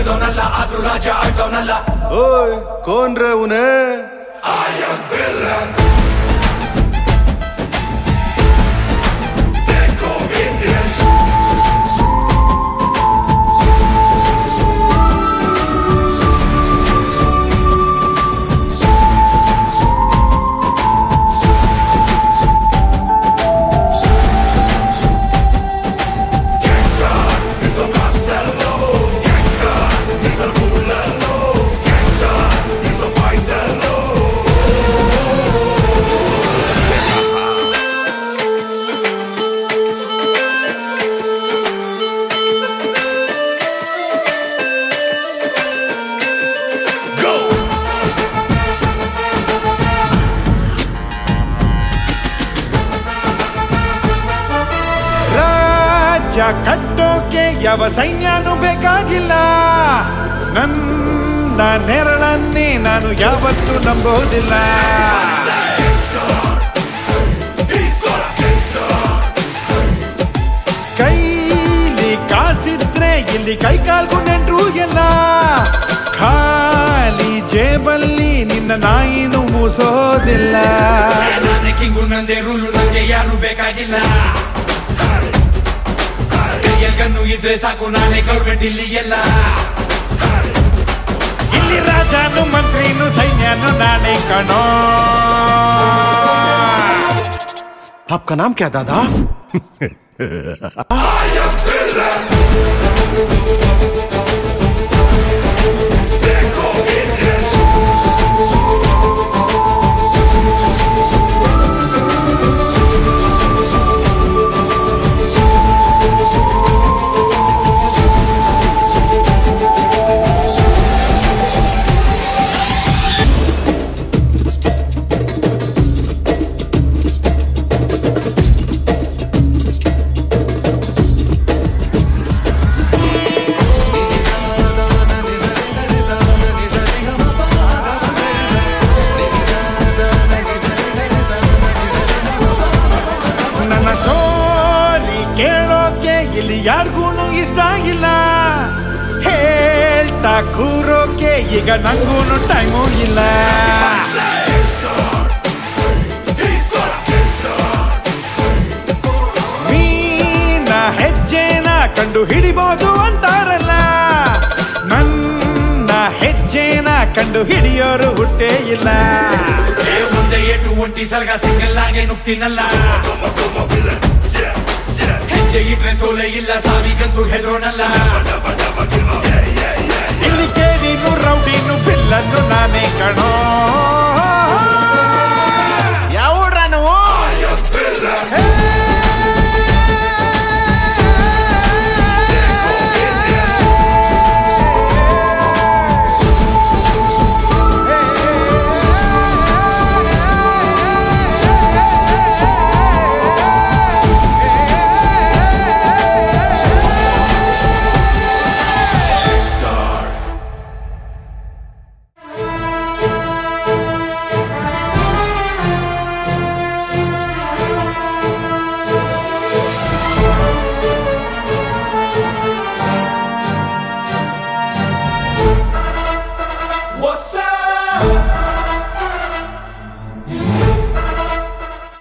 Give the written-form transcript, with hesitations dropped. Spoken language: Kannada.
ಹಿಡ್ದವನಲ್ಲ ಆದ್ರೂ ರಾಜ ಆಡ್ದವನಲ್ಲ. ಓಯ್ ಕೌನ್ ರೇ ಉನೇ? I am villain. Deco Indians. ಕಟ್ಟೋಕೆ ಯಾವ ಸೈನ್ಯನೂ ಬೇಕಾಗಿಲ್ಲ. ನನ್ನ ನೆರಳನ್ನೇ ನಾನು ಯಾವತ್ತೂ ನಂಬೋದಿಲ್ಲ. ಕೈಲಿ ಕಾಸಿದ್ರೆ ಇಲ್ಲಿ ಕೈಕಾಲ್ಗೂ ನೆಂಟ್ರು ಎಲ್ಲ. ಖಾಲಿ ಜೇಬಲ್ಲಿ ನಿನ್ನ ನಾಯಿನೂ ಮೂಸೋದಿಲ್ಲ. ನಾನೇ ಕಿಂಗು, ನಂದೇ ರೂಲು, ನಂಗೆ ಯಾರು ಬೇಕಾಗಿಲ್ಲ. ಕೈಯಲ್ಗನ್ನು ಇದ್ರೆ ಸಾಕು, ನಾನೇ ಗೌರ್ಮೆಂಟ್ ಇಲ್ಲಿ ಎಲ್ಲ. ಇಲ್ಲಿ ರಾಜನು ಮಂತ್ರಿನು ಸೈನ್ಯನು ನಾನೇ ಕಣೋ. आपका नाम क्या दादा? I am villain. Deco Indians. ಇಲ್ಲಿ ಯಾರಿಗೂನು ಇಷ್ಟ ಇಲ್ಲ. ಹೇಳ್ತಾ ಕೂರೋಕೆ ಈಗ ನಂಗೂನು ಟೈಮು ಇಲ್ಲ. ಮೀನ ಹೆಜ್ಜೆನ ಕಂಡು ಹಿಡಿಬೋದು ಅಂತಾರಲ್ಲ, ನನ್ನ ಹೆಜ್ಜೆನ ಕಂಡು ಹಿಡಿಯೋರು ಹುಟ್ಟೇ ಇಲ್ಲ. ಮುಂದೆ ಏಟು ಒಂಟಿ ಸಲಗ ಸಿಂಗಲ್ ಆಗಿ ನುಗ್ತೀನಲ್ಲ. ಹೆಜ್ಜೆ ಇಟ್ರೆ ಸೋಲೆ ಇಲ್ಲ, ಸಾವಿಗಂತೂ ಹೆದರೋನಲ್ಲ. ಇಲ್ಲಿ ಕೇಳಿನು ರೌಡಿನು ಬಿಲ್ಲನ್ನು ನಾನೇ ಕಣೋ.